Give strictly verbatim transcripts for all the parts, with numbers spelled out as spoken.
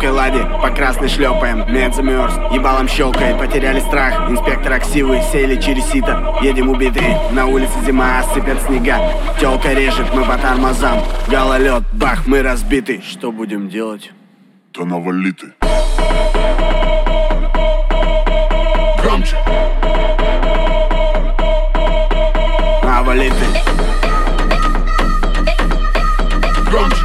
высокой ладе по красной шлепаем. Мед замерз, ебалом щелкает, потеряли страх. Инспектор ксивы сели через сито. Едем убитые, на улице зима, сыпят снега. Тёлка режет, мы по тормозам. Гололед, бах, мы разбиты. Что будем делать? Да навали ты. Громче. Навали ты. Громче.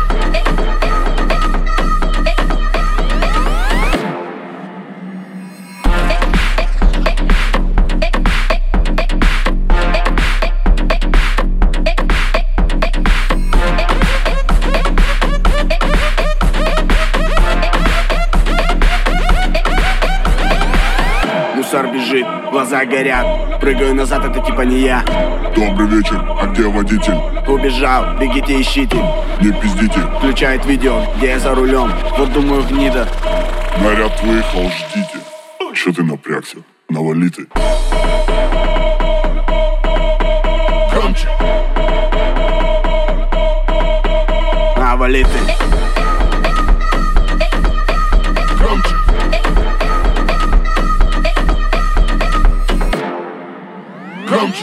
Мусор бежит, глаза горят. Прыгаю назад, это типа не я. Добрый вечер, а где водитель? Убежал, бегите, ищите. Не пиздите. Включает видео, где я за рулем. Вот думаю, гнида. Наряд выехал, ждите. Чё ты напрягся? Навали ты. Громче. Навали ты. Громче. Громче.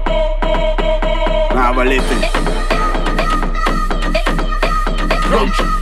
Навали ты. Громче.